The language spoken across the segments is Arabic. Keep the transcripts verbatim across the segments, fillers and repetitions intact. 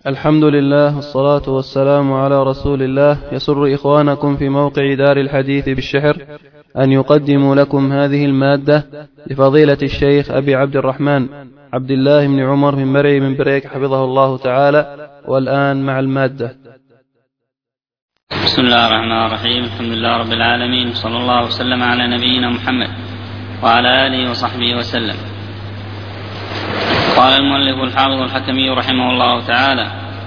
الحمد لله والصلاة والسلام على رسول الله. يسر إخوانكم في موقع دار الحديث بالشحر أن يقدموا لكم هذه المادة لفضيلة الشيخ أبي عبد الرحمن عبد الله بن عمر بن مرعي من بريك حفظه الله تعالى. والآن مع المادة. بسم الله الرحمن الرحيم. الحمد لله رب العالمين، صلى الله وسلم على نبينا محمد وعلى آله وصحبه وسلم. قال المؤلف الحافظ الحكمي رحمه الله تعالى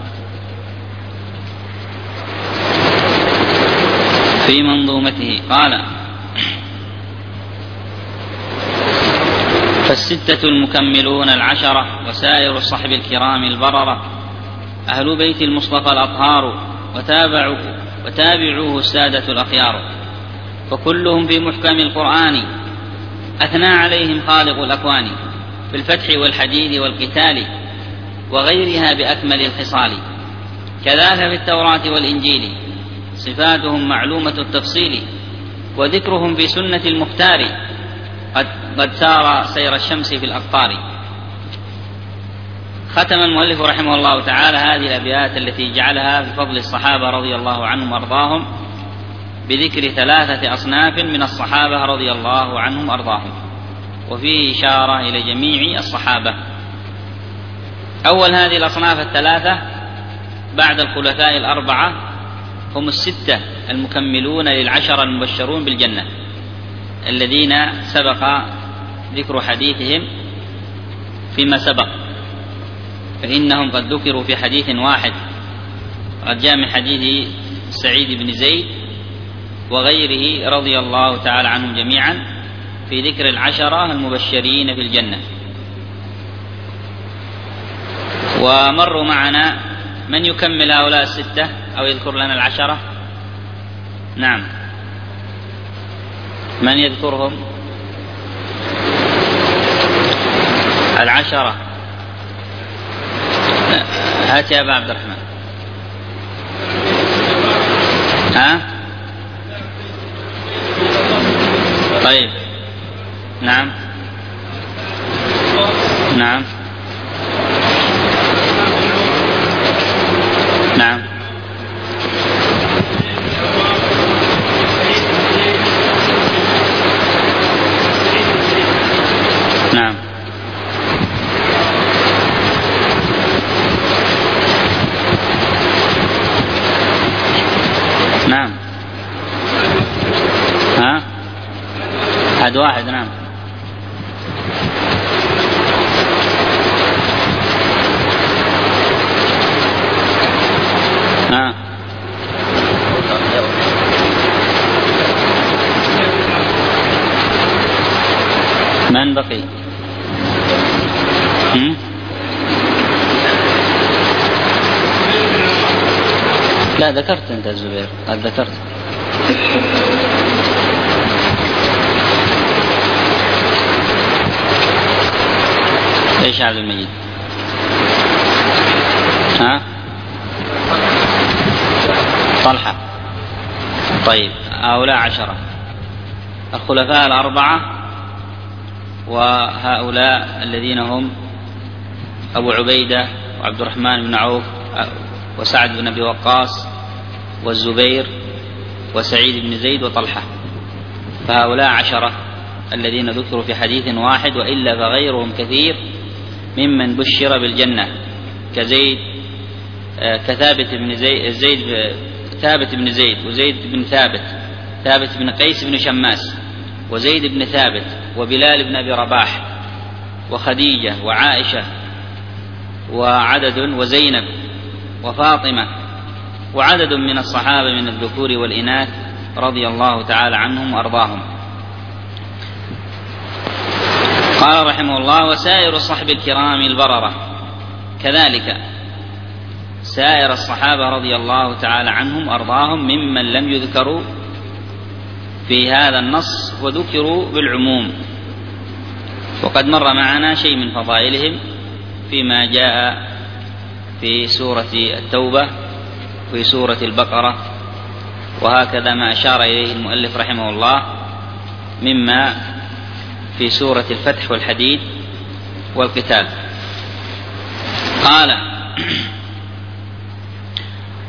في منظومته قال: فالستة المكملون العشرة وسائر الصحب الكرام البررة أهل بيت المصطفى الأطهار وتابعوا وتابعوه السادة الأخيار، فكلهم في محكم القرآن أثنى عليهم خالق الأكوان، في الفتح والحديد والقتال وغيرها بأكمل الخصال. كذاك في التوراة والإنجيل صفاتهم معلومة التفصيل، وذكرهم في سنة المختار قد, قد سار سير الشمس في الأقطار. ختم المؤلف رحمه الله تعالى هذه الأبيات التي جعلها بفضل الصحابة رضي الله عنهم وأرضاهم بذكر ثلاثة أصناف من الصحابة رضي الله عنهم وأرضاهم، وفيه إشارة إلى جميع الصحابة. أول هذه الأصناف الثلاثة بعد الخلفاء الأربعة هم الستة المكملون للعشرة المبشرون بالجنة الذين سبق ذكر حديثهم فيما سبق، فإنهم قد ذكروا في حديث واحد قد جاء من حديث سعيد بن زيد وغيره رضي الله تعالى عنهم جميعا في ذكر العشرة المبشرين في الجنة. ومروا معنا من يكمل هؤلاء الستة أو يذكر لنا العشرة؟ نعم، من يذكرهم؟ العشرة. هات يا أبا عبد الرحمن. ها؟ طيب، نعم نعم نعم نعم نعم ها هذا واحد. نعم ها من بقي؟ هم؟ لا ذكرت أنت الزبير، قد ذكرت. ايش عبد المجيد؟ ها؟ طلحة. طيب، هؤلاء عشرة الخلفاء الأربعة، وهؤلاء الذين هم أبو عبيدة وعبد الرحمن بن عوف وسعد بن أبي وقاص والزبير وسعيد بن زيد وطلحة، فهؤلاء عشرة الذين ذكروا في حديث واحد، وإلا فغيرهم كثير ممن بشر بالجنة كزيد كثابت بن زيد, زيد ثابت بن زيد وزيد بن ثابت ثابت بن قيس بن شماس وزيد بن ثابت وبلال بن أبي رباح وخديجة وعائشة وعدد وزينب وفاطمة وعدد من الصحابة من الذكور والإناث رضي الله تعالى عنهم وأرضاهم. قال رحمه الله: وسائر الصحب الكرام البررة. كذلك سائر الصحابة رضي الله تعالى عنهم وأرضاهم ممن لم يذكروا في هذا النص وذكروا بالعموم، وقد مر معنا شيء من فضائلهم فيما جاء في سورة التوبة وفي سورة البقرة، وهكذا ما أشار إليه المؤلف رحمه الله مما في سورة الفتح والحديد والقتال. قال: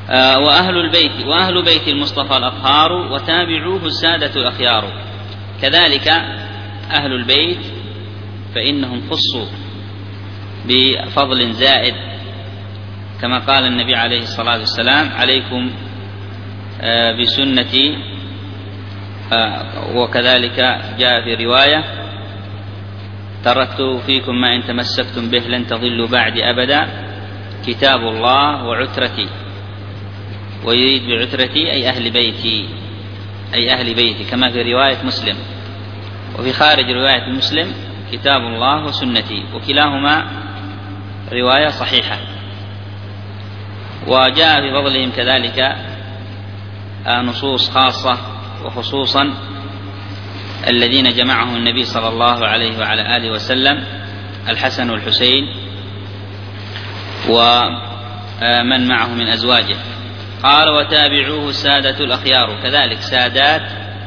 آه وأهل البيت وأهل بيت المصطفى الأطهار وتابعوه السادة الأخيار. كذلك أهل البيت فإنهم خصوا بفضل زائد، كما قال النبي عليه الصلاة والسلام: عليكم آه بسنتي، آه وكذلك جاء في رواية: تركت فيكم ما إن تمسكتم به لن تضلوا بعد أبدا، كتاب الله وعترتي. ويريد بعترتي أي أهل بيتي، أي أهل بيتي، كما في رواية مسلم. وفي خارج رواية مسلم: كتاب الله وسنتي، وكلاهما رواية صحيحة. وجاء في فضلهم كذلك نصوص خاصة، وخصوصا الذين جمعهم النبي صلى الله عليه وعلى آله وسلم: الحسن والحسين ومن معه من أزواجه. قال: وتابعوه السادة الأخيار. كذلك سادات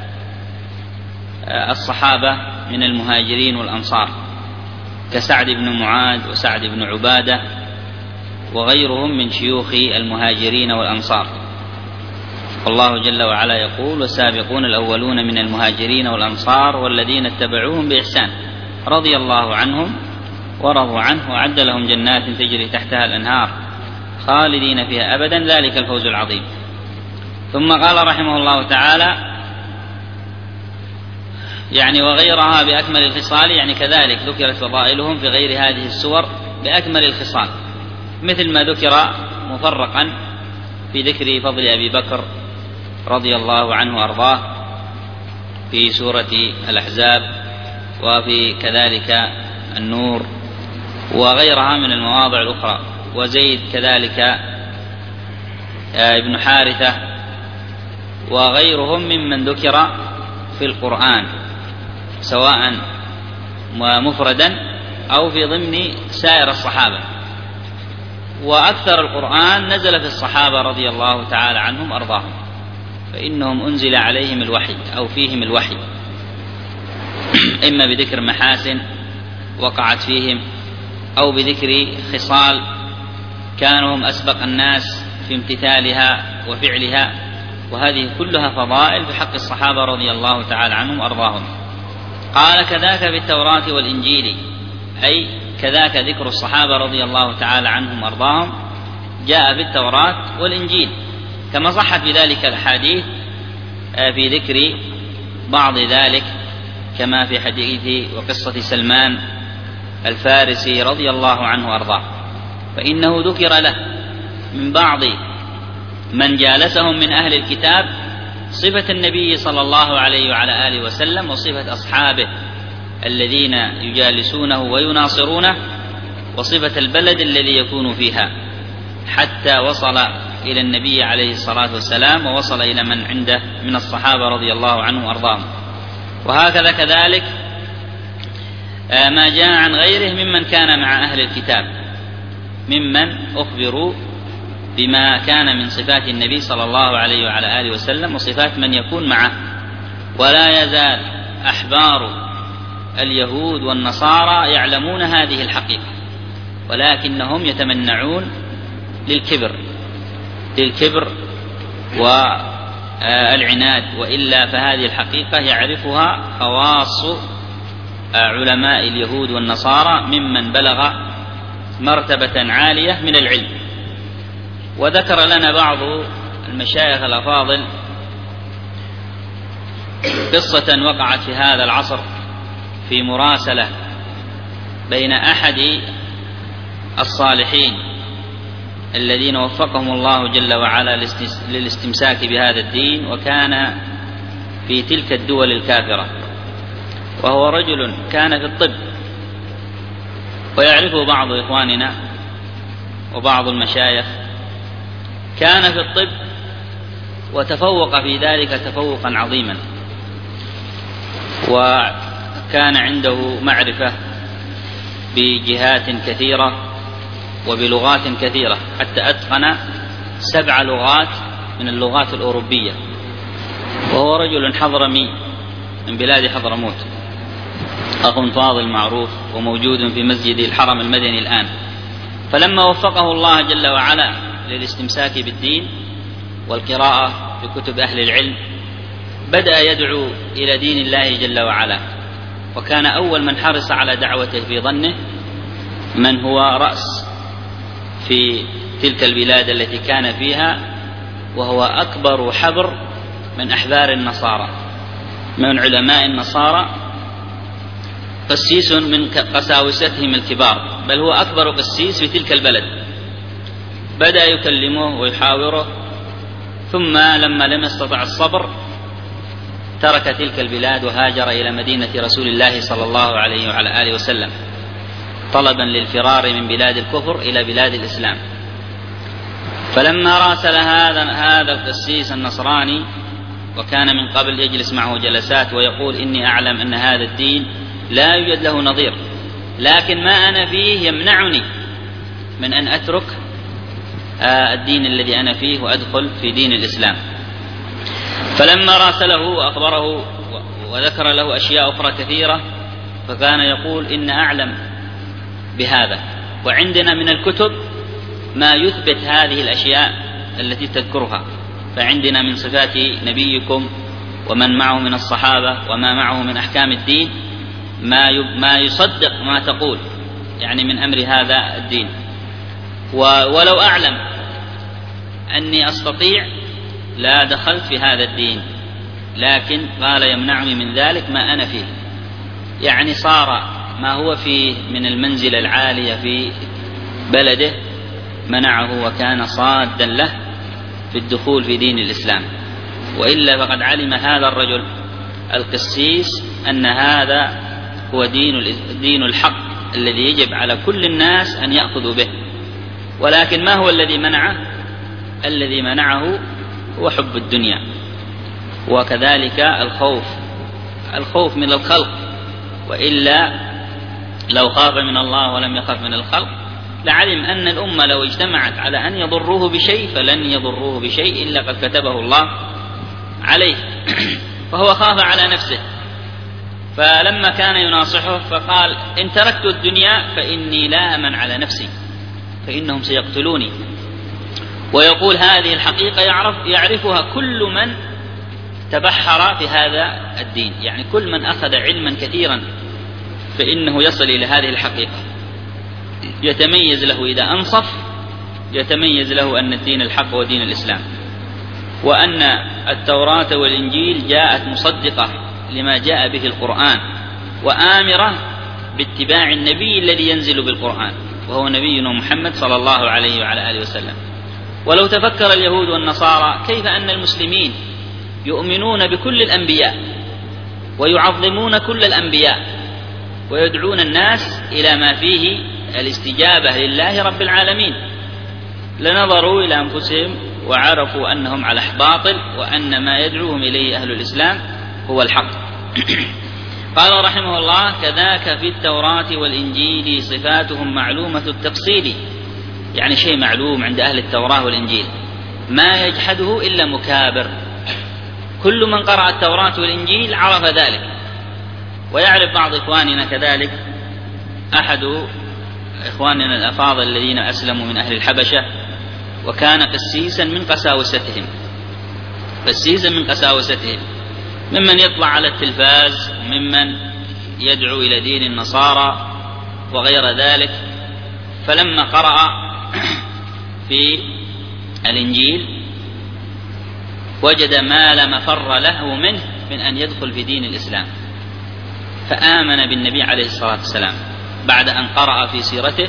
الصحابة من المهاجرين والأنصار كسعد بن معاذ وسعد بن عبادة وغيرهم من شيوخ المهاجرين والأنصار. والله جل وعلا يقول: والسابقون الأولون من المهاجرين والأنصار والذين اتبعوهم بإحسان رضي الله عنهم ورضوا عنه وأعد لهم جنات تجري تحتها الأنهار خالدين فيها أبدا ذلك الفوز العظيم. ثم قال رحمه الله تعالى: يعني وغيرها بأكمل الخصال، يعني كذلك ذكرت فضائلهم في غير هذه السور بأكمل الخصال، مثل ما ذكر مفرقا في ذكر فضل أبي بكر رضي الله عنه وأرضاه في سورة الأحزاب، وفي كذلك النور وغيرها من المواضع الأخرى، وزيد كذلك ابن حارثة وغيرهم ممن ذكر في القرآن سواء مفردا أو في ضمن سائر الصحابة. وأكثر القرآن نزل في الصحابة رضي الله تعالى عنهم أرضاهم، فإنهم أنزل عليهم الوحي أو فيهم الوحي، إما بذكر محاسن وقعت فيهم أو بذكر خصال كانوا هم أسبق الناس في امتثالها وفعلها، وهذه كلها فضائل بحق الصحابة رضي الله تعالى عنهم وأرضاهم. قال: كذاك في التوراة والإنجيل، أي كذاك ذكر الصحابة رضي الله تعالى عنهم وأرضاهم جاء في التوراة والإنجيل، كما صحت بذلك الحديث في ذكر بعض ذلك، كما في حديث وقصة سلمان الفارسي رضي الله عنه وأرضاه، فإنه ذكر له من بعض من جالسهم من أهل الكتاب صفة النبي صلى الله عليه وعلى آله وسلم وصفة أصحابه الذين يجالسونه ويناصرونه، وصفة البلد الذي يكون فيها، حتى وصل إلى النبي عليه الصلاة والسلام ووصل إلى من عنده من الصحابة رضي الله عنهم وأرضاهم. وهكذا كذلك ما جاء عن غيره ممن كان مع أهل الكتاب، ممن أخبروا بما كان من صفات النبي صلى الله عليه وعلى آله وسلم وصفات من يكون معه. ولا يزال أحبار اليهود والنصارى يعلمون هذه الحقيقة، ولكنهم يتمنعون للكبر للكبر والعناد، وإلا فهذه الحقيقة يعرفها خواص علماء اليهود والنصارى ممن بلغ مرتبة عالية من العلم. وذكر لنا بعض المشايخ الأفاضل قصة وقعت في هذا العصر في مراسلة بين أحد الصالحين الذين وفقهم الله جل وعلا للاستمساك بهذا الدين، وكان في تلك الدول الكافرة، وهو رجل كان في الطب، ويعرفه بعض إخواننا وبعض المشايخ. كان في الطب وتفوق في ذلك تفوقا عظيما، وكان عنده معرفة بجهات كثيرة وبلغات كثيرة، حتى أتقن سبع لغات من اللغات الأوروبية، وهو رجل حضرمي من بلاد حضرموت، أخ فاضل معروف وموجود في مسجد الحرم المدني الآن. فلما وفقه الله جل وعلا للاستمساك بالدين والقراءة في كتب أهل العلم بدأ يدعو إلى دين الله جل وعلا، وكان أول من حرص على دعوته في ظنه من هو رأس في تلك البلاد التي كان فيها، وهو أكبر حبر من أحبار النصارى، من علماء النصارى، قسيس من قساوستهم الكبار، بل هو أكبر قسيس في تلك البلد. بدأ يكلمه ويحاوره، ثم لما لم يستطع الصبر ترك تلك البلاد وهاجر إلى مدينة رسول الله صلى الله عليه وعلى آله وسلم، طلبا للفرار من بلاد الكفر إلى بلاد الإسلام. فلما راسل هذا هذا القسيس النصراني، وكان من قبل يجلس معه جلسات ويقول إني أعلم أن هذا الدين لا يوجد له نظير، لكن ما أنا فيه يمنعني من أن أترك الدين الذي أنا فيه وأدخل في دين الإسلام. فلما راسله وأخبره وذكر له أشياء أخرى كثيرة، فكان يقول إن أعلم بهذا، وعندنا من الكتب ما يثبت هذه الأشياء التي تذكرها، فعندنا من صفات نبيكم ومن معه من الصحابة وما معه من أحكام الدين ما ما يصدق ما تقول، يعني من أمر هذا الدين. ولو أعلم أني أستطيع لا دخلت في هذا الدين، لكن قال يمنعني من ذلك ما أنا فيه، يعني صار ما هو فيه من المنزلة العالية في بلده منعه وكان صادا له في الدخول في دين الإسلام. وإلا فقد علم هذا الرجل القسيس أن هذا هو دين دين الحق الذي يجب على كل الناس أن يأخذوا به، ولكن ما هو الذي منعه؟ الذي منعه هو حب الدنيا، وكذلك الخوف الخوف من الخلق، وإلا لو خاف من الله ولم يخف من الخلق لعلم أن الأمة لو اجتمعت على أن يضروه بشيء فلن يضروه بشيء إلا قد كتبه الله عليه. فهو خاف على نفسه، فلما كان يناصحه فقال إن تركت الدنيا فإني لا أمن على نفسي فإنهم سيقتلوني. ويقول هذه الحقيقة يعرف يعرفها كل من تبحر في هذا الدين، يعني كل من أخذ علما كثيرا فإنه يصل إلى هذه الحقيقة، يتميز له إذا أنصف، يتميز له أن الدين الحق هو دين الإسلام، وأن التوراة والإنجيل جاءت مصدقة لما جاء به القرآن، وآمرة باتباع النبي الذي ينزل بالقرآن وهو نبينا محمد صلى الله عليه وعلى آله وسلم. ولو تفكر اليهود والنصارى كيف أن المسلمين يؤمنون بكل الأنبياء ويعظمون كل الأنبياء ويدعون الناس إلى ما فيه الاستجابة لله رب العالمين، لنظروا إلى أنفسهم وعرفوا أنهم على باطل، وأن ما يدعوهم إليه أهل الإسلام هو الحق. قال رحمه الله كذاك في التوراة والإنجيل صفاتهم معلومة التفصيل، يعني شيء معلوم عند أهل التوراة والإنجيل ما يجحده إلا مكابر، كل من قرأ التوراة والإنجيل عرف ذلك. ويعرف بعض إخواننا كذلك، أحد إخواننا الأفاضل الذين أسلموا من أهل الحبشة وكان قسيسا من قساوستهم قسيسا من قساوستهم ممن يطلع على التلفاز، ممن يدعو إلى دين النصارى وغير ذلك. فلما قرأ في الإنجيل وجد ما لا مفر له منه من أن يدخل في دين الإسلام، فآمن بالنبي عليه الصلاة والسلام بعد أن قرأ في سيرته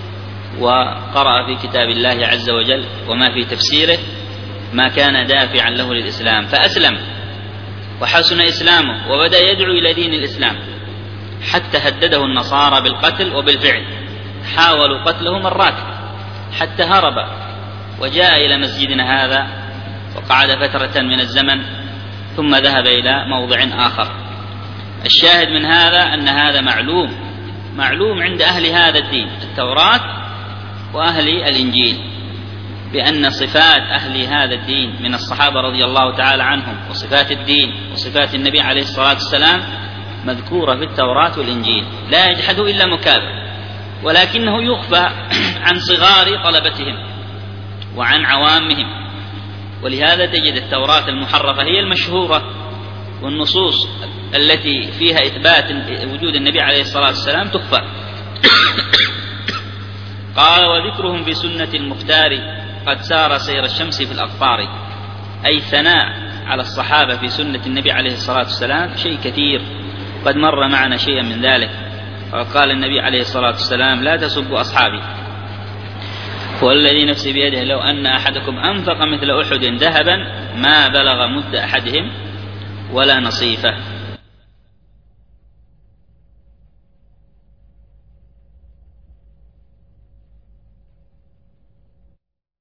وقرأ في كتاب الله عز وجل وما في تفسيره ما كان دافعا له للإسلام، فأسلم وحسن إسلامه وبدأ يدعو إلى دين الإسلام، حتى هدده النصارى بالقتل، وبالفعل حاولوا قتله مرات حتى هرب وجاء إلى مسجدنا هذا وقعد فترة من الزمن ثم ذهب إلى موضع آخر. الشاهد من هذا أن هذا معلوم معلوم عند أهل هذا الدين التوراة وأهل الإنجيل، بأن صفات أهل هذا الدين من الصحابة رضي الله تعالى عنهم وصفات الدين وصفات النبي عليه الصلاة والسلام مذكورة في التوراة والإنجيل، لا يجحد إلا مكابر، ولكنه يخفى عن صغار طلبتهم وعن عوامهم، ولهذا تجد التوراة المحرفة هي المشهورة، والنصوص التي فيها إثبات وجود النبي عليه الصلاة والسلام تخفى. قال: وذكرهم في سنة المختار قد سار سير الشمس في الأقطار، أي ثناء على الصحابة في سنة النبي عليه الصلاة والسلام شيء كثير، قد مر معنا شيئا من ذلك. وقال النبي عليه الصلاة والسلام: لا تسبوا أصحابي، والذي نفسي بيده لو أن أحدكم أنفق مثل أحد ذهبا ما بلغ مد أحدهم ولا نصيفه.